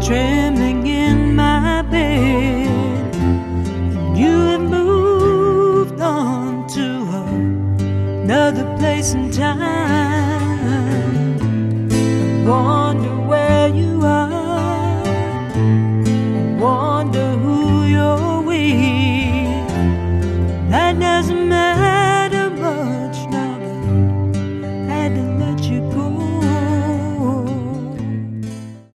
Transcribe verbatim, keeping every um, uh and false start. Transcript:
trembling in my bed. You have moved on to another place and time.